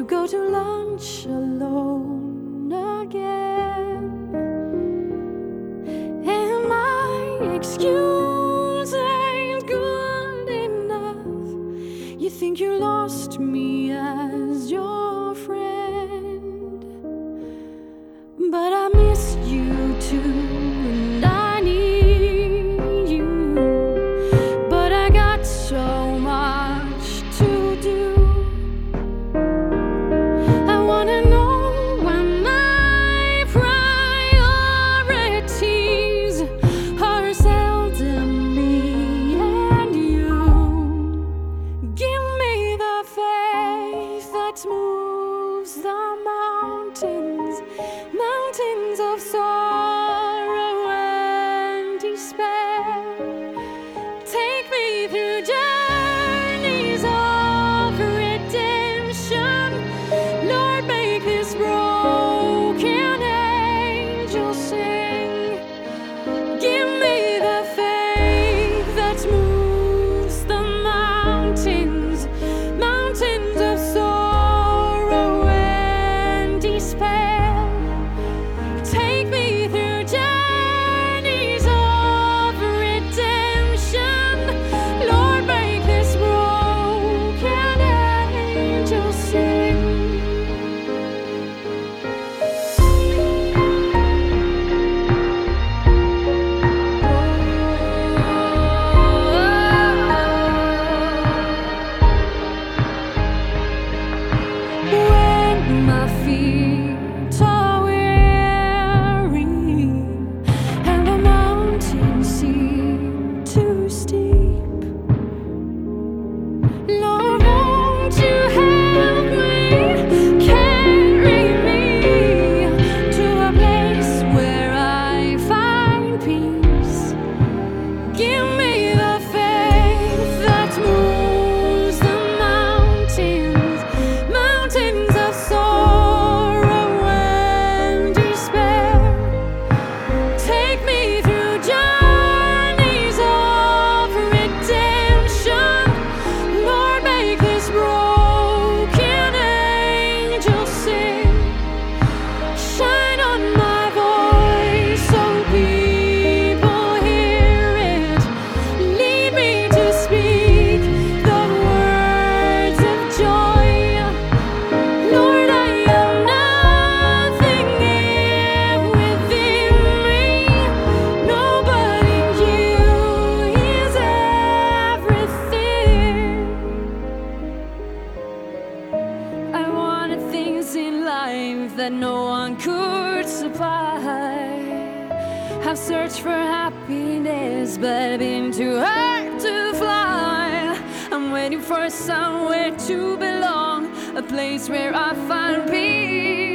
You go to lunch alone again, and my excuse ain't good enough. You think you lost me as your friend, but I missed you too, and I need you, but I got so much to do. I wanna know why my priorities are seldom me and you. Give me the faith that moves the mountains, mountains of sorrow and despair. Take me through journeys of redemption. Lord, make this broken angel sing. Give me the faith that moves the mountains, mountains of sorrow and despair. Take me through journeys of redemption. Lord, make this broken angel sing. When my feet are weary and the mountains seem too steep, Lord, won't you help me, carry me to a place where I find peace. Give me the faith that moves the mountains, mountains of sorrow and despair. Take me through journeys of redemption. Lord, make this broken angel sing. Shine on my voice so people hear it. Lead me to speak the words of joy. Lord, I am nothing if within me. Nobody, you is everything. I wanted things in life that no one could supply. I've searched for happiness, but been too hard to fly. I'm waiting for somewhere to belong, a place where I find peace.